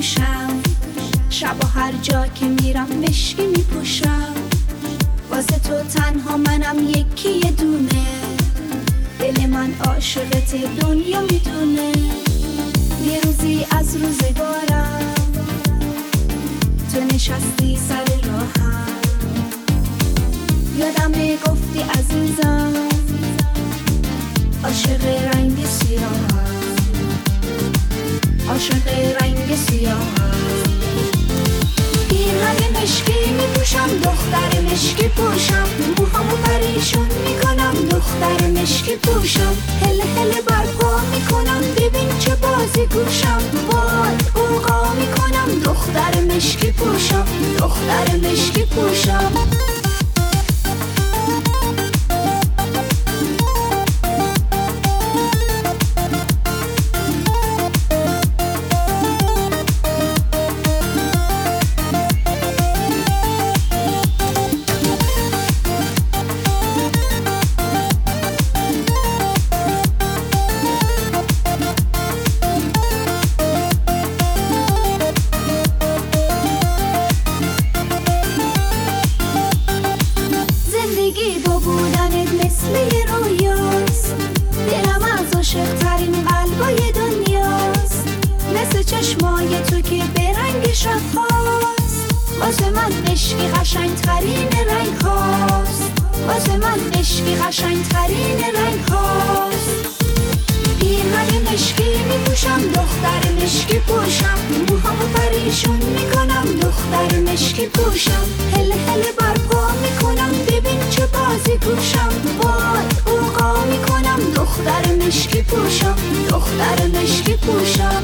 میپوشم، شب و هر جا که میرم مشکی میپوشم. واسه تو تنها منم یکی دونه، دل من عاشقت دنیا میدونه. یه روزی از روزگارم تو نشستی سر راهم، یادم گفتی عزیزم عاشق رنگ سیاهم، عاشق رنگ سیاهم. پیرهن مشکی میپوشم، دختر مشکی پوشم، موهامو پریشون میکنم، دختر مشکی پوشم. هله هله برپا میکنم، ببین چه بازی گوشم، وای اوقا میکنم، دختر مشکی پوشم، دختر مشکی پوشم. با بودنت مثل یه رویاست، دلم از عاشق‌ترین قلبای دنیاست، مثل چشمای تو که به رنگ شب‌هاست. واسه من مشکی قشنگ‌ترین رنگ هاست، واسه من مشکی قشنگ‌ترین رنگ هاست. پیرهن مشکی میپوشم، دختر مشکی پوشم، موهامو پریشون میکنم، دختر مشکی پوشم. هله هله برپا میکنم، ببین چه بازی گوشم، وای اوقا میکنم، دختر مشکی پوشم، دختر مشکی پوشم.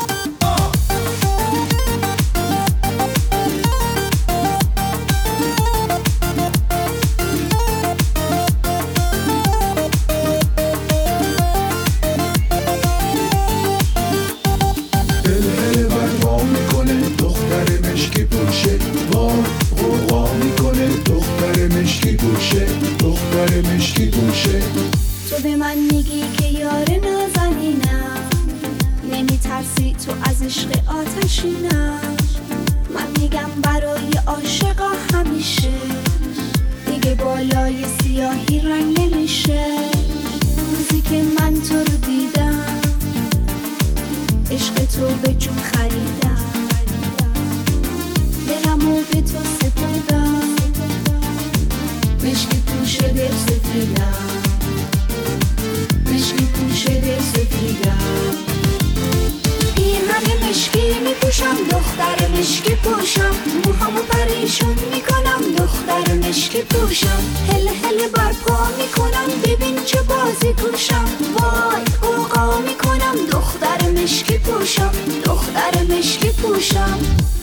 دختر مشکی پوشه. تو به من میگی که یار نازنینم، نمیترسی تو از عشق آتشینم. من میگم برای عاشقا همیشه دیگه بالای سیاهی رنگ نمیشه. روزی که من تو رو دیدم، عشق تو به جون خریدم، دلمو به تو سپردم، مشکی پوشه دل سفیدم، مشکی پوشه دل سفیدم. پیرهن مشکی میپوشم، دختر مشکی پوشم، موهامو پریشون میکنم، دختر مشکی پوشم. هله هله برپا میکنم، ببین چه بازی گوشم، وای اوقا میکنم، دختر مشکی پوشم، دختر مشکی پوشم.